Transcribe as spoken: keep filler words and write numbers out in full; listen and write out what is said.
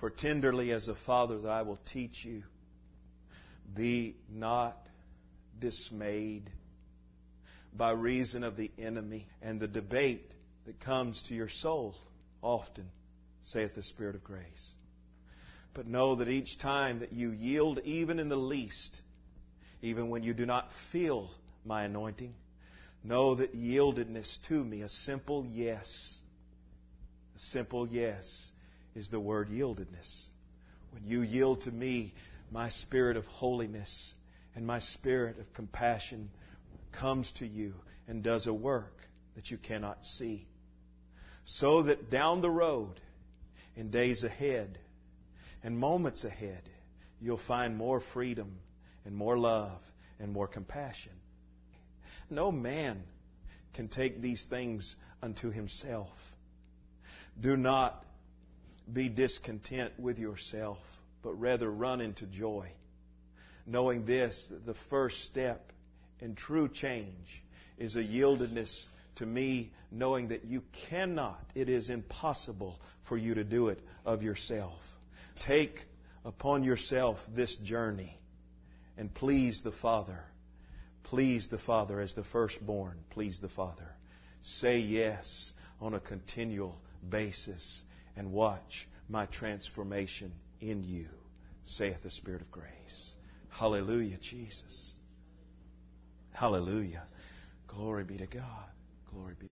For tenderly as a father that I will teach you. Be not dismayed by reason of the enemy and the debate that comes to your soul often, saith the Spirit of grace. But know that each time that you yield, even in the least, even when you do not feel my anointing, know that yieldedness to me, a simple yes, a simple yes is the word yieldedness. When you yield to me, my spirit of holiness and my spirit of compassion comes to you and does a work that you cannot see. So that down the road, in days ahead and moments ahead, you'll find more freedom and more love and more compassion. No man can take these things unto himself. Do not be discontent with yourself, but rather run into joy, knowing this, that the first step in true change is a yieldedness to me, knowing that you cannot, it is impossible for you to do it of yourself. Take upon yourself this journey and please the Father. Please the Father as the firstborn. Please the Father. Say yes on a continual basis and watch my transformation in you, saith the Spirit of grace. Hallelujah, Jesus. Hallelujah. Glory be to God. Glory be.